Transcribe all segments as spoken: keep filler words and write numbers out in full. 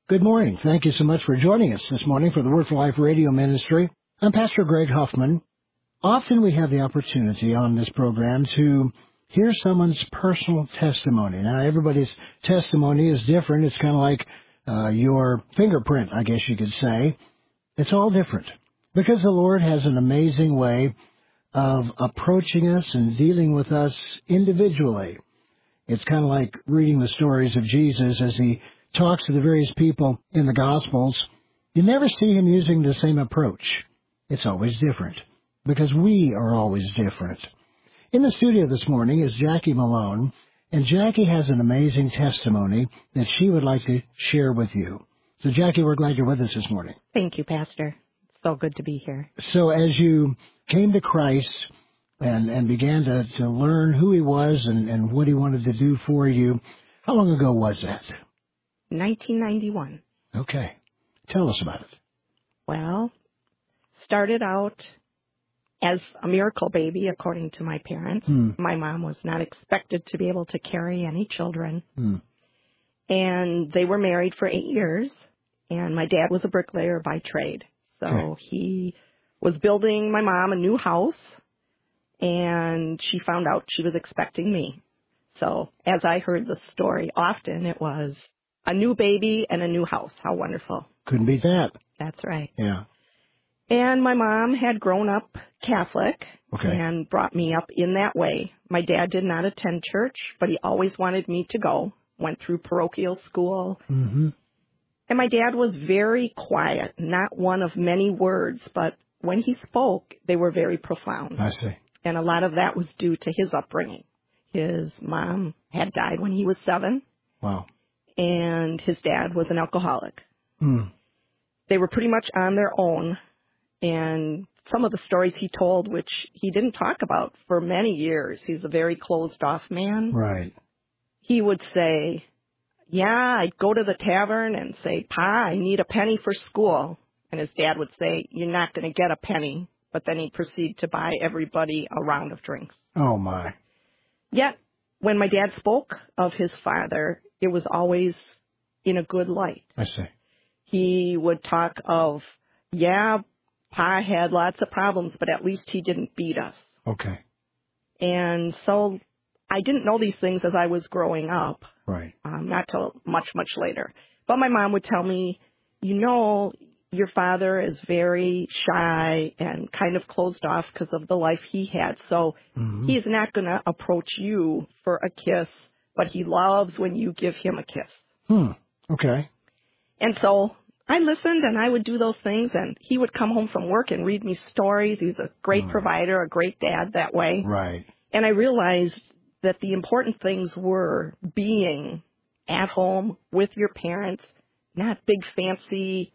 Good morning. Thank you so much for joining us this morning for the Word for Life radio ministry. I'm Pastor Greg Huffman. Often we have the opportunity on this program to hear someone's personal testimony. Now, everybody's testimony is different. It's kind of like uh, your fingerprint, I guess you could say. It's all different because the Lord has an amazing way of approaching us and dealing with us individually. It's kind of like reading the stories of Jesus as he talks to the various people in the Gospels. You never see him using the same approach. It's always different because we are always different. In the studio this morning is Jackie Malone, and Jackie has an amazing testimony that she would like to share with you. So, Jackie, we're glad you're with us this morning. Thank you, Pastor. So good to be here. So as you came to Christ and, and began to, to learn who he was and, and what he wanted to do for you, how long ago was that? nineteen ninety-one. Okay. Tell us about it. Well, started out as a miracle baby, according to my parents. Hmm. My mom was not expected to be able to carry any children. Hmm. And they were married for eight years, and my dad was a bricklayer by trade. So okay. he was building my mom a new house, and she found out she was expecting me. So as I heard the story often, it was a new baby and a new house. How wonderful. Couldn't beat that. That's right. Yeah. And my mom had grown up Catholic okay. and brought me up in that way. My dad did not attend church, but he always wanted me to go. Went through parochial school. Mm-hmm. And my dad was very quiet, not one of many words, but when he spoke, they were very profound. I see. And a lot of that was due to his upbringing. His mom had died when he was seven. Wow. And his dad was an alcoholic. Mm. They were pretty much on their own. And some of the stories he told, which he didn't talk about for many years, he's a very closed-off man. Right. He would say, yeah, I'd go to the tavern and say, Pa, I need a penny for school. And his dad would say, you're not going to get a penny. But then he'd proceed to buy everybody a round of drinks. Oh, my. Yet, when my dad spoke of his father, it was always in a good light. I see. He would talk of, yeah, Pa had lots of problems, but at least he didn't beat us. Okay. And so I didn't know these things as I was growing up. Right. Um, not till much, much later. But my mom would tell me, you know, your father is very shy and kind of closed off because of the life he had. So mm-hmm. he is not going to approach you for a kiss, but he loves when you give him a kiss. Hmm. Okay. And so I listened and I would do those things, and he would come home from work and read me stories. He was a great mm. provider, a great dad that way. Right. And I realized that the important things were being at home with your parents, not big fancy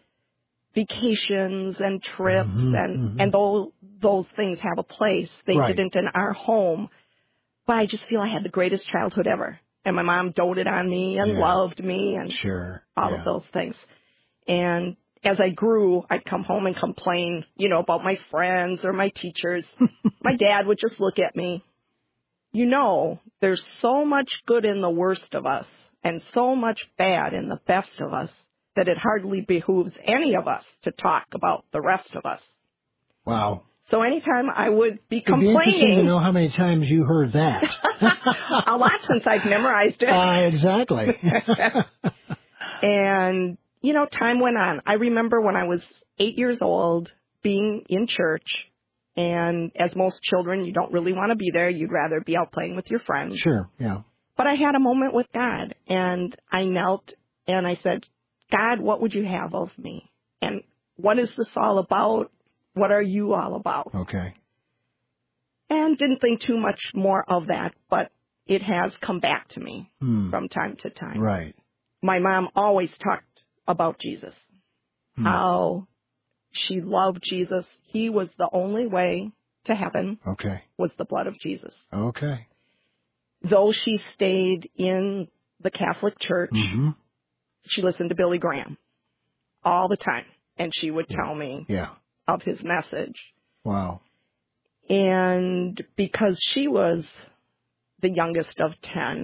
vacations and trips, mm-hmm, and, mm-hmm. and though those things have a place, they right. didn't in our home. But I just feel I had the greatest childhood ever. And my mom doted on me and yeah. loved me and sure. all yeah. of those things. And as I grew, I'd come home and complain, you know, about my friends or my teachers. My dad would just look at me. You know, there's so much good in the worst of us and so much bad in the best of us that it hardly behooves any of us to talk about the rest of us. Wow. So anytime I would be It'd complaining... It'd be interesting to know how many times you heard that. A lot, since I've memorized it. Uh, exactly. And, you know, time went on. I remember when I was eight years old being in church, and as most children, you don't really want to be there. You'd rather be out playing with your friends. Sure, yeah. But I had a moment with God, and I knelt and I said, God, what would you have of me? And what is this all about? What are you all about? Okay. And didn't think too much more of that, but it has come back to me hmm. from time to time. Right. My mom always talked about Jesus, hmm. how she loved Jesus. He was the only way to heaven. Okay. Was the blood of Jesus. Okay. Though she stayed in the Catholic Church, mm-hmm. she listened to Billy Graham all the time, and she would yeah. tell me yeah. of his message. Wow. And because she was the youngest of ten,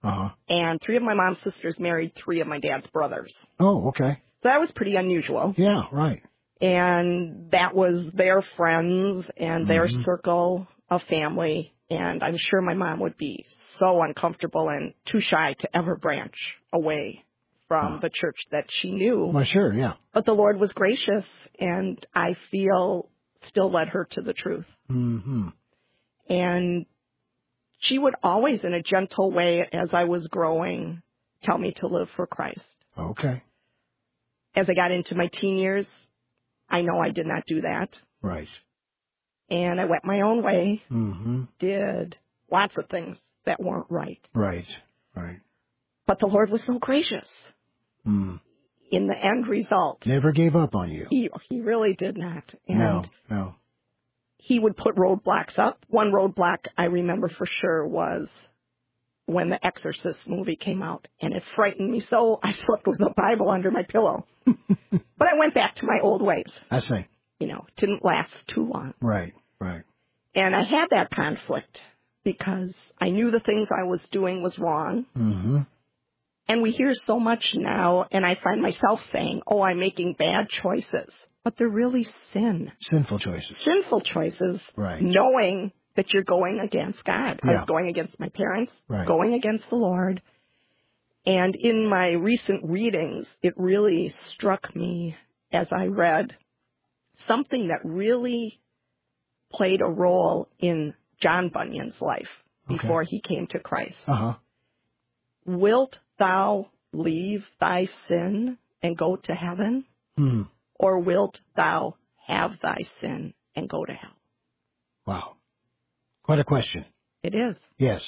Uh-huh. And three of my mom's sisters married three of my dad's brothers. Oh, okay. So that was pretty unusual. Yeah, right. And that was their friends and their Mm-hmm. circle of family. And I'm sure my mom would be so uncomfortable and too shy to ever branch away from Huh. the church that she knew. Well, sure, yeah. But the Lord was gracious, and I feel still led her to the truth. Mm-hmm. And she would always, in a gentle way, as I was growing, tell me to live for Christ. Okay. As I got into my teen years, I know I did not do that. Right. And I went my own way, Mm-hmm. did lots of things that weren't right. Right. Right. But the Lord was so gracious. Mm. In the end result, Never gave up on you. he, he really did not. And No, no. he would put roadblocks up. One roadblock I remember for sure was when the Exorcist movie came out, and it frightened me so I slept with a Bible under my pillow. But I went back to my old ways. I see. You know, it didn't last too long. Right, right. And I had that conflict because I knew the things I was doing was wrong. Mm-hmm. And we hear so much now, and I find myself saying, oh, I'm making bad choices. But they're really sin. Sinful choices. Sinful choices, Right. knowing that you're going against God. I Yeah. was going against my parents, Right. going against the Lord. And in my recent readings, it really struck me as I read something that really played a role in John Bunyan's life before Okay. he came to Christ. Uh-huh. Wilt thou leave thy sin and go to heaven? Hmm. Or wilt thou have thy sin and go to hell? Wow. Quite a question. It is. Yes.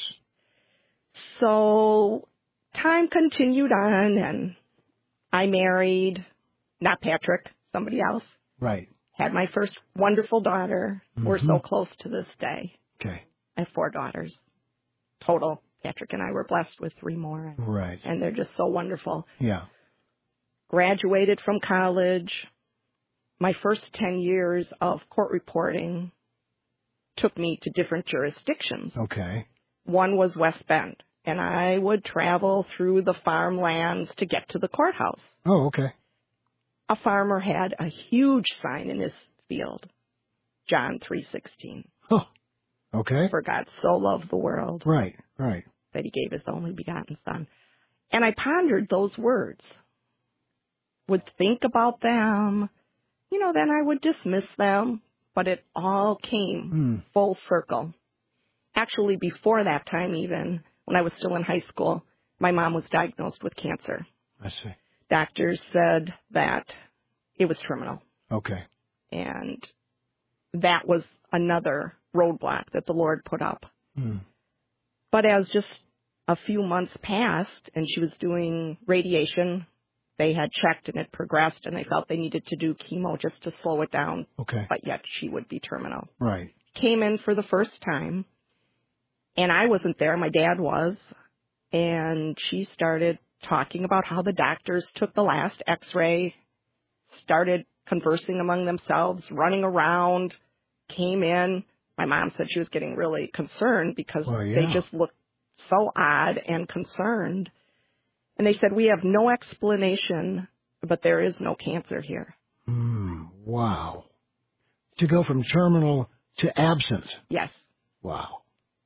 So time continued on, and I married, not Patrick, somebody else. Right. Had my first wonderful daughter. Mm-hmm. We're so close to this day. Okay. I have four daughters total. Patrick and I were blessed with three more, and, Right. and they're just so wonderful. Yeah. Graduated from college. My first ten years of court reporting took me to different jurisdictions. Okay. One was West Bend, and I would travel through the farmlands to get to the courthouse. Oh, okay. A farmer had a huge sign in his field, John three sixteen. Oh, okay. For God so loved the world Right, right. that he gave his only begotten Son. And I pondered those words, would think about them, you know, then I would dismiss them, but it all came Hmm. full circle. Actually, before that time even, when I was still in high school, my mom was diagnosed with cancer. I see. Doctors said that it was terminal, Okay. and that was another roadblock that the Lord put up. Hmm. But as just a few months passed and she was doing radiation, they had checked and it progressed, and they felt they needed to do chemo just to slow it down, Okay. but yet she would be terminal. Right. Came in for the first time, and I wasn't there. My dad was, and she started talking about how the doctors took the last x-ray, started conversing among themselves, running around, came in. My mom said she was getting really concerned because Well, yeah. they just looked so odd and concerned. And they said, we have no explanation, but there is no cancer here. Hmm. Wow. To go from terminal to absent. Yes. Wow.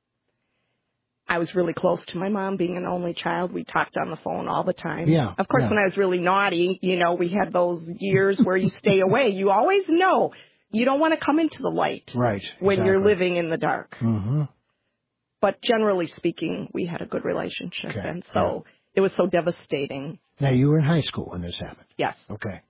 I was really close to my mom, being an only child. We talked on the phone all the time. Yeah. Of course, yeah. when I was really naughty, you know, we had those years where you stay away. You always know you don't want to come into the light Right. when exactly. you're living in the dark. Mm-hmm. But generally speaking, we had a good relationship. Okay. And so it was so devastating. Now, you were in high school when this happened. Yes. Okay.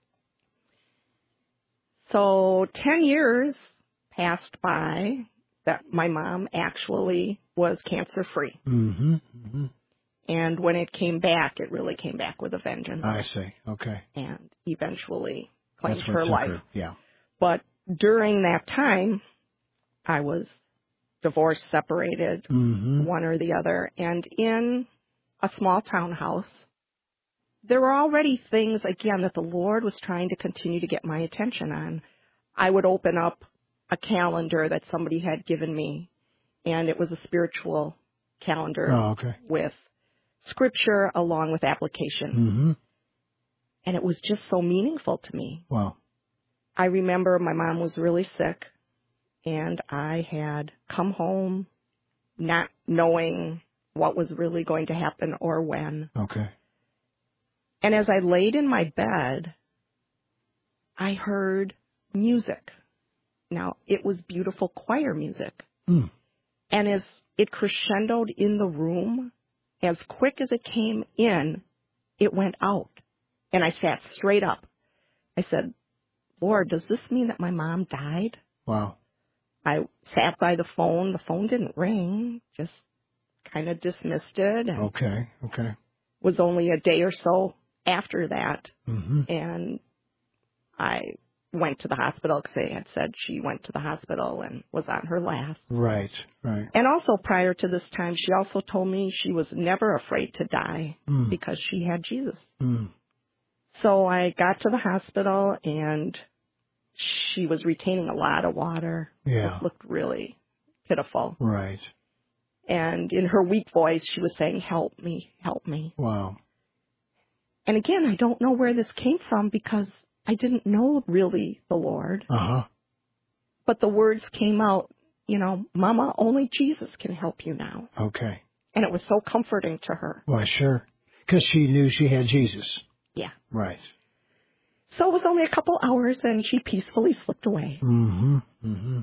So ten years passed by that my mom actually was cancer-free. Mm-hmm. mm-hmm. And when it came back, it really came back with a vengeance. I see. Okay. And eventually claimed That's what her took life. her. Yeah. But during that time, I was divorced, separated, Mm-hmm. one or the other, and in a small townhouse. There were already things, again, that the Lord was trying to continue to get my attention on. I would open up a calendar that somebody had given me, and it was a spiritual calendar Oh, okay. with scripture along with application. Mm-hmm. And it was just so meaningful to me. Wow. I remember my mom was really sick, and I had come home not knowing what was really going to happen or when. Okay. And as I laid in my bed, I heard music. Now, it was beautiful choir music. Mm. And as it crescendoed in the room, as quick as it came in, it went out. And I sat straight up. I said, Lord, does this mean that my mom died? Wow. I sat by the phone. The phone didn't ring, just kind of dismissed it. And Okay, okay. was only a day or so after that. Mm-hmm. And I went to the hospital because they had said she went to the hospital and was on her last. Right, right. And also prior to this time, she also told me she was never afraid to die Mm. because she had Jesus. Mm. So I got to the hospital, and she was retaining a lot of water. Yeah. It looked really pitiful. Right. And in her weak voice, she was saying, help me, help me. Wow. And again, I don't know where this came from because I didn't know really the Lord. Uh-huh. But the words came out, you know, Mama, only Jesus can help you now. Okay. And it was so comforting to her. Well, sure. Because she knew she had Jesus. Yeah. Right. So it was only a couple hours, and she peacefully slipped away. Mm-hmm. Mm-hmm.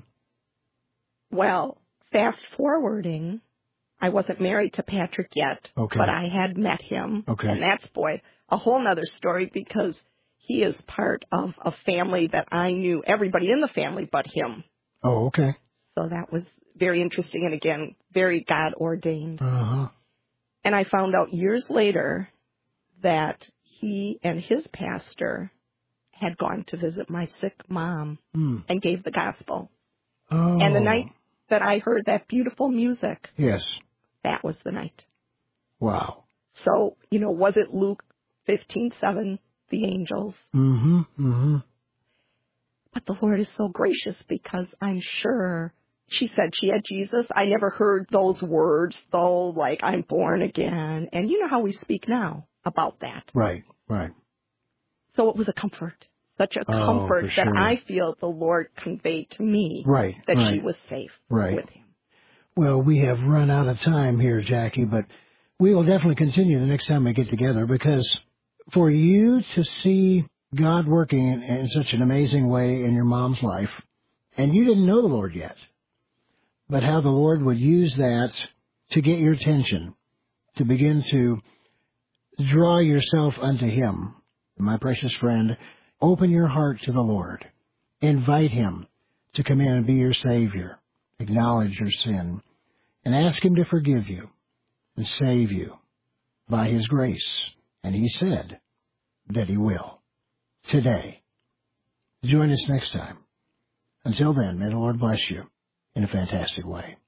Well, fast forwarding, I wasn't married to Patrick yet, Okay. but I had met him. Okay. And that's, boy, a whole nother story because he is part of a family that I knew everybody in the family but him. Oh, okay. So that was very interesting and, again, very God-ordained. Uh-huh. And I found out years later that he and his pastor had gone to visit my sick mom Mm. and gave the gospel. Oh. And the night that I heard that beautiful music, Yes. that was the night. Wow. So, you know, was it Luke fifteen seven, the angels? Mm-hmm. Mm-hmm. But the Lord is so gracious because I'm sure she said she had Jesus. I never heard those words, though, like, I'm born again. And you know how we speak now about that. Right, right. So it was a comfort, such a Oh, comfort for that sure. I feel the Lord conveyed to me Right, that right. she was safe Right. with him. Well, we have run out of time here, Jackie, but we will definitely continue the next time we get together because for you to see God working in, in such an amazing way in your mom's life, and you didn't know the Lord yet, but how the Lord would use that to get your attention, to begin to draw yourself unto Him. My precious friend, open your heart to the Lord. Invite Him to come in and be your Savior. Acknowledge your sin and ask Him to forgive you and save you by His grace. And He said that He will today. Join us next time. Until then, may the Lord bless you in a fantastic way.